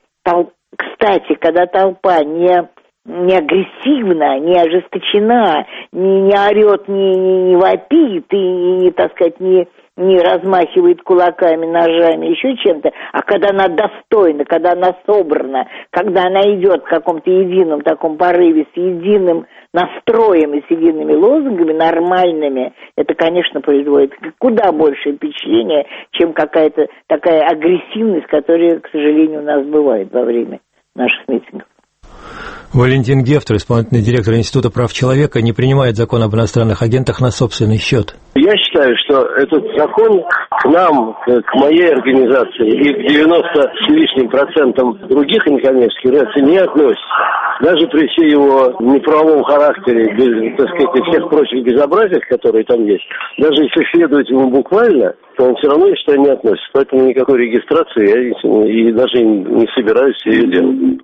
толпа не агрессивна, не ожесточена, не орет, не вопит и не размахивает кулаками, ножами, еще чем-то, а когда она достойна, когда она собрана, когда она идет в каком-то едином таком порыве, с единым настроем и с едиными лозунгами, нормальными, это, конечно, производит куда большее впечатление, чем какая-то такая агрессивность, которая, к сожалению, у нас бывает во время наших митингов. Валентин Гефтер, исполнительный директор Института прав человека, не принимает закон об иностранных агентах на собственный счет. Я считаю, что этот закон к нам, к моей организации и к 90 с лишним процентам других некоммерческих организаций не относится. Даже при всей его неправовом характере, без, так сказать, и всех прочих безобразиях, которые там есть, даже если следовать ему буквально, то он все равно, я считаю, не относится. Поэтому никакой регистрации я и даже не собираюсь ее делать.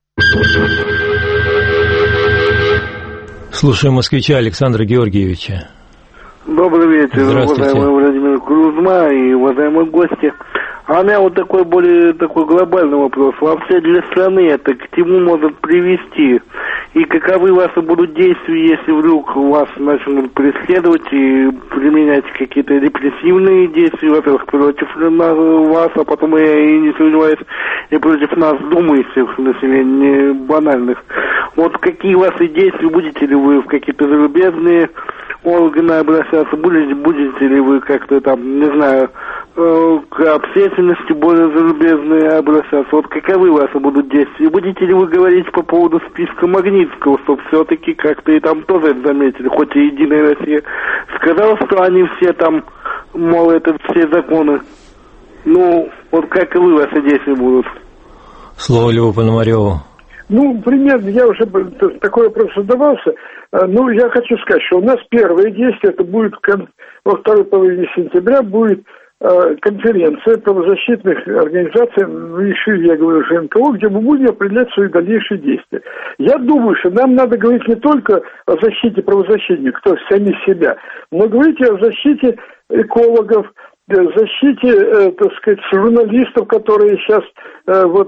Слушаем москвича Александра Георгиевича. Добрый вечер, уважаемый Владимир Кузьма и уважаемые гости. А у меня вот такой более такой глобальный вопрос. Вообще для страны это к чему может привести? И каковы ваши будут действия, если вдруг вас начнут преследовать и применять какие-то репрессивные действия, во-первых, против вас, а потом, я и не сомневаюсь, и против нас, думающих населения, банальных. Вот какие ваши действия, будете ли вы в какие-то зарубежные органы обращаться, будете ли вы как-то там, не знаю, к общественности более зарубежные обращаться? Вот каковы ваши будут действия? Будете ли вы говорить по поводу списка Магнитского, чтобы все-таки как-то и там тоже это заметили, хоть и Единая Россия сказала, что они все там, мол, это все законы. Ну, вот как и вы, ваши действия будут? Слово Льву Пономареву. Ну, примерно, я уже такой вопрос задавался. Ну, я хочу сказать, что у нас первое действие, это будет во второй половине сентября будет конференция правозащитных организаций, я говорю уже НКО, где мы будем определять свои дальнейшие действия. Я думаю, что нам надо говорить не только о защите правозащитников, то есть самих себя, но говорить и о защите экологов, защите, так сказать, журналистов, которые сейчас, вот,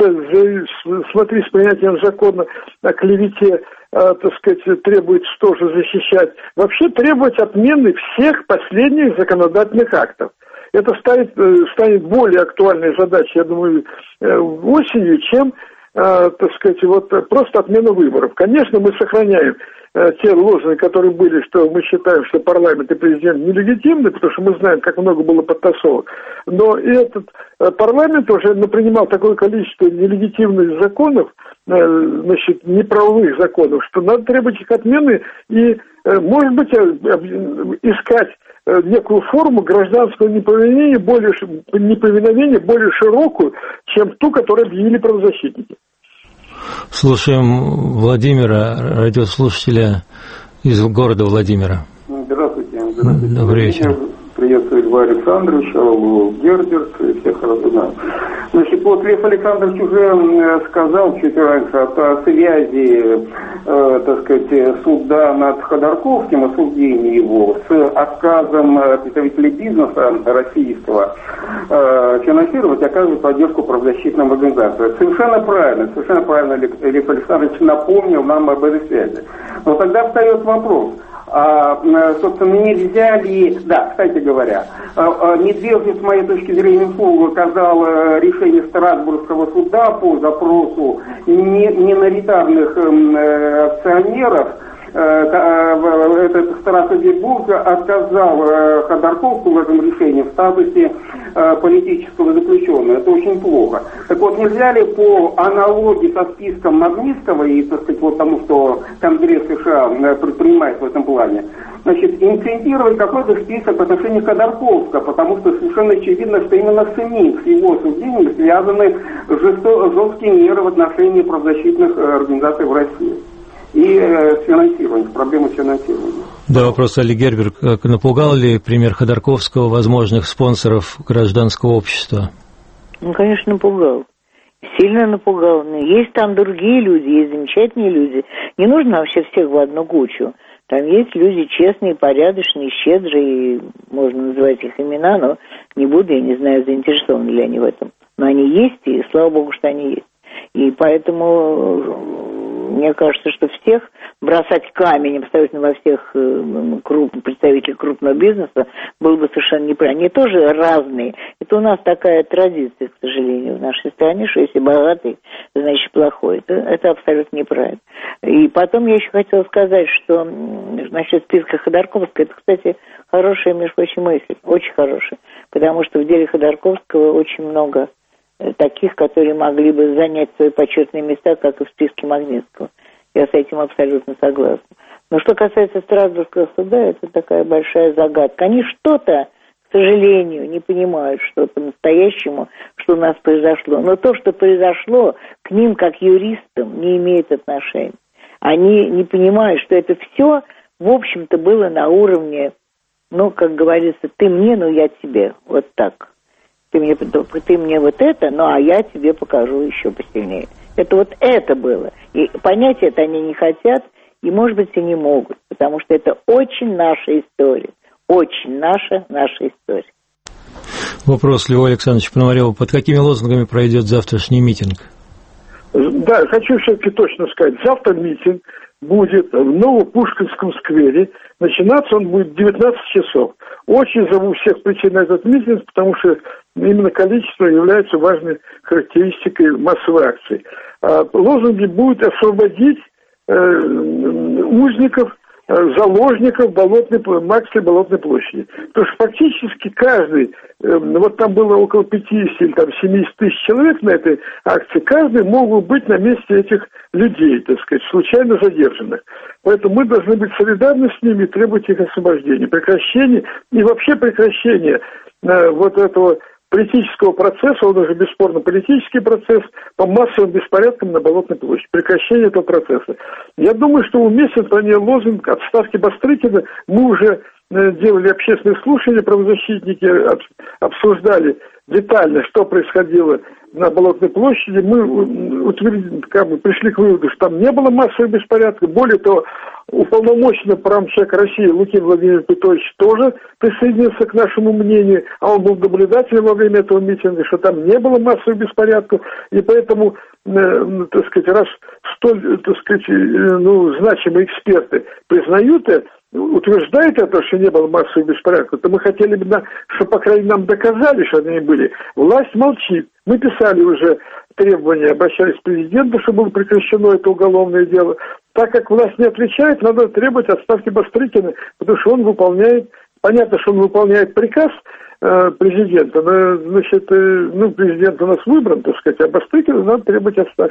смотри, с принятием закона о клевете, так сказать, требуется тоже защищать. Вообще требовать отмены всех последних законодательных актов. Это станет более актуальной задачей, я думаю, осенью, чем, так сказать, вот просто отмена выборов. Конечно, мы сохраняем те лозунги, которые были, что мы считаем, что парламент и президент нелегитимны, потому что мы знаем, как много было подтасовок. Но и этот парламент уже принимал такое количество нелегитимных законов, значит, неправовых законов, что надо требовать их отмены и, может быть, искать некую форму гражданского неповиновения более широкую, чем ту, которую объявили правозащитники. Слушаем Владимира, радиослушателя из города Владимира. Здравствуйте. Добрый вечер. Приветствую Льва Александровича, Аллу Герберт, всех знаю. Значит, вот Лев Александрович уже сказал чуть раньше о связи, так сказать, суда над Ходорковским, осуждении его, с отказом представителей бизнеса российского финансировать, оказывать поддержку правозащитным организациям. Совершенно правильно Лев Александрович напомнил нам об этой связи. Но тогда встает вопрос. Собственно, нельзя ли... Да, кстати говоря, Медведев, с моей точки зрения, указал решение Страсбургского суда по запросу миноритарных акционеров. Этот Страсбург отказал Ходорковскому в этом решении в статусе политического заключенного. Это очень плохо. Так вот, нельзя ли по аналогии со списком Магнитского и, так сказать, вот тому, что Конгресс США предпринимает в этом плане, значит, инициировать какой-то список в отношении Ходорковского, потому что совершенно очевидно, что именно с ним, с его осуждением связаны жесткие меры в отношении правозащитных организаций в России. И с финансированием, проблемы с финансированием. Да, вопрос Али Гербер. Напугал ли пример Ходорковского возможных спонсоров гражданского общества? Ну, конечно, напугал. Сильно напугал. Но есть там другие люди, есть замечательные люди. Не нужно вообще всех в одну кучу. Там есть люди честные, порядочные, щедрые, можно называть их имена, но не буду, я не знаю, заинтересованы ли они в этом. Но они есть, и слава богу, что они есть. И поэтому мне кажется, что всех бросать камень абсолютно во всех представителей крупного бизнеса было бы совершенно неправильно. Они тоже разные. Это у нас такая традиция, к сожалению, в нашей стране, что если богатый, значит плохой. Это абсолютно неправильно. И потом я еще хотела сказать, что насчет списка Ходорковского, это, кстати, хорошая, между прочим, мысль, очень хорошая, потому что в деле Ходорковского очень много таких, которые могли бы занять свои почетные места, как и в списке Магнитского. Я с этим абсолютно согласна. Но что касается Страсбургского суда, это такая большая загадка. Они что-то, к сожалению, не понимают, что по-настоящему, что у нас произошло. Но то, что произошло, к ним, как юристам, не имеет отношения. Они не понимают, что это все, в общем-то, было на уровне, ну, как говорится, ты мне, ну, я тебе. Вот так. Ты мне вот это, ну, а я тебе покажу еще посильнее. Это вот это было. И понять это они не хотят, и, может быть, и не могут, потому что это очень наша история. Очень наша история. Вопрос Львова Александровича Пономарева. Под какими лозунгами пройдет завтрашний митинг? Да, хочу все-таки точно сказать. Завтра митинг будет в Новопушкинском сквере. Начинаться он будет в 19 часов. Очень зову всех прийти на этот митинг, потому что именно количество является важной характеристикой массовой акции. Лозунги будут освободить узников, заложников Максовой Болотной площади. Потому что фактически каждый, вот там было около 50 или там 70 тысяч человек на этой акции, каждый мог быть на месте этих людей, так сказать, случайно задержанных. Поэтому мы должны быть солидарны с ними и требовать их освобождения, прекращения и вообще прекращения вот этого политического процесса, он уже бесспорно политический процесс, по массовым беспорядкам на Болотной площади, прекращение этого процесса. Я думаю, что уместен вполне лозунг отставки Бастрыкина. Мы уже делали общественные слушания, правозащитники обсуждали детально, что происходило на Болотной площади. Мы пришли к выводу, что там не было массовых беспорядков. Более того, уполномоченный по правам человека России Лукин Владимир Петрович тоже присоединился к нашему мнению, а он был наблюдателем во время этого митинга, что там не было массовых беспорядков, и поэтому, так сказать, раз столь, так сказать, значимые эксперты признают это, утверждает это, что не было массовых беспорядков, то мы хотели бы, чтобы, по крайней мере, нам доказали, что они были. Власть молчит. Мы писали уже требования, обращались к президенту, чтобы было прекращено это уголовное дело. Так как власть не отвечает, надо требовать отставки Бастрыкина, потому что он выполняет, понятно, что он выполняет приказ президента, но, значит, президент у нас выбран, так сказать, а Бастрыкина надо требовать отставки.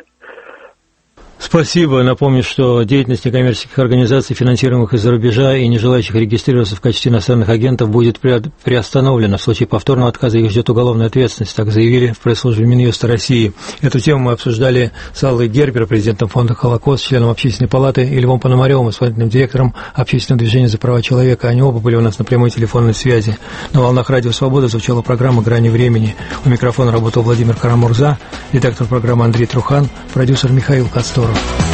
Спасибо. Напомню, что деятельность некоммерческих организаций, финансируемых из-за рубежа и не желающих регистрироваться в качестве иностранных агентов, будет приостановлена. В случае повторного отказа их ждет уголовная ответственность, так заявили в пресс-службе Минюста России. Эту тему мы обсуждали с Аллой Гербер, президентом фонда «Холокост», членом Общественной палаты, и Львом Пономаревым, исполнительным директором Общественного движения за права человека. Они оба были у нас на прямой телефонной связи. На волнах Радио Свобода звучала программа «Грани времени». У микрофона работал Владимир Карамурза, редактор программы Андрей Трухан, продюсер Михаил Кацторов.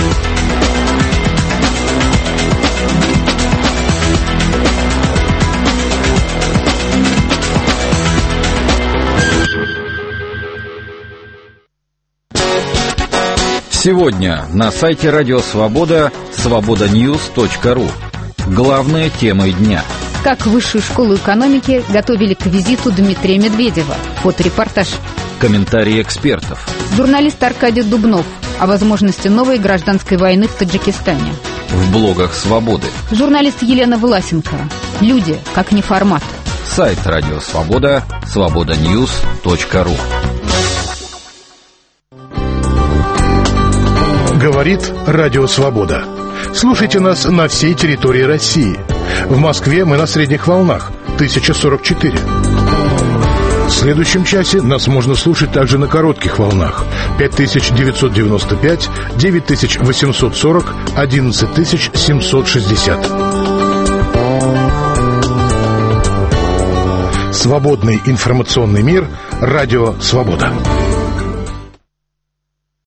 Сегодня на сайте Радио Свобода свободаньюз.ру. Главные темы дня. Как Высшую школу экономики готовили к визиту Дмитрия Медведева. Фоторепортаж. Комментарии экспертов. Журналист Аркадий Дубнов о возможности новой гражданской войны в Таджикистане. В блогах «Свободы». Журналист Елена Власенко. Люди как неформат. Сайт Радио Свобода свободаньюз.ру. Говорит Радио Свобода. Слушайте нас на всей территории России. В Москве мы на средних волнах 1044. В следующем часе нас можно слушать также на коротких волнах 5995, 9840, 11760. Свободный информационный мир. Радио Свобода.